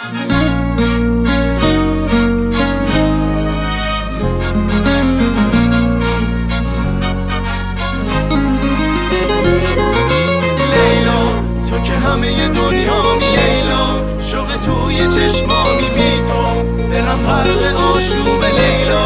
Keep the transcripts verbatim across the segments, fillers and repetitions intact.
همه دنیا می لیلا، شوق توی چشمامی بی تو، دلم غرق آشوب لیلا.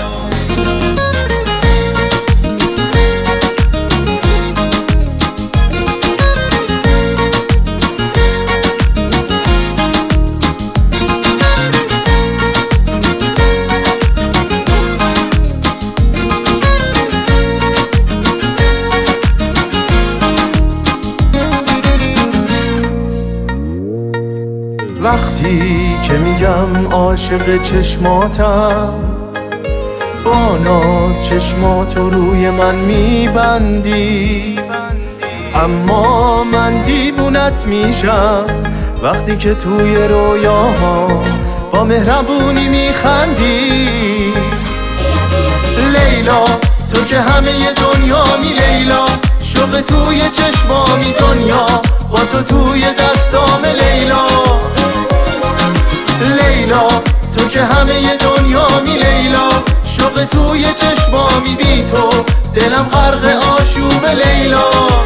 وقتی که میگم عاشق چشماتم، با ناز چشماتو روی من میبندی، اما من دیوونت میشم وقتی که توی رویاها با مهربونی میخندی. لیلا تو که همه دنیا می لیلا، شوق توی چشمامی دنیا، با تو توی دستام لیلا. لیلا تو که همه دنیا می لیلا، شوق توی چشمامی بی تو، دلم غرق آشوب لیلا.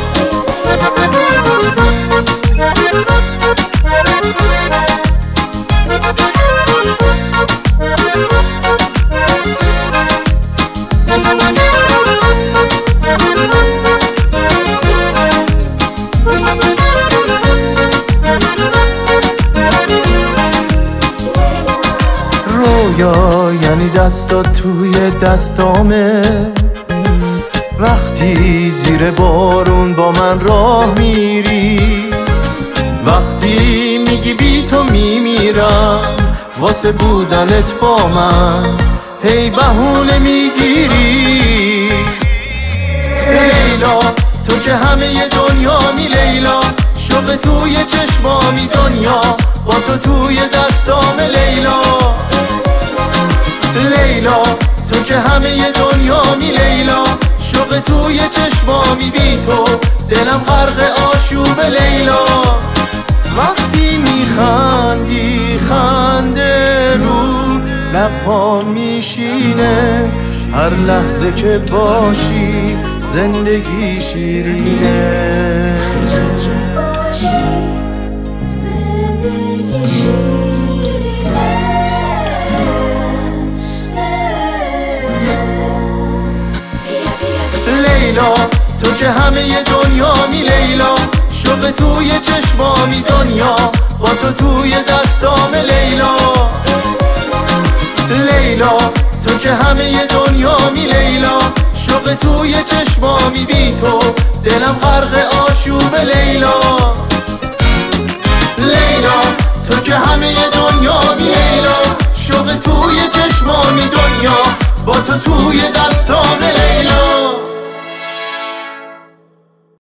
رویا یعنی دستات توی دستامه، وقتی زیر بارون با من راه میری، وقتی میگی بی تو میمیرم واسه بودنت با من، هی بهونه میگیری. لیلا تو که همه دنیا می لیلا، شوق توی چشمامی دنیا، با تو توی دستام لیلا. لیلا تو که همه دنیا می لیلا، شوق توی چشمامی بی تو، دلم غرق آشوب لیلا. وقتی میخندی خنده رو لبها میشینه، هر لحظه که باشی زندگی شیرینه. لیلا تو که همه دنیا می لیلا، شوق توی چشمامی دنیا، با تو توی دستام لیلا. لیلا تو که همه دنیا می لیلا، شوق توی چشمامی بی تو، دلم غرق آشوب لیلا. لیلا تو که همه دنیا می لیلا، شوق توی چشمامی دنیا، با تو توی دستام لیلا.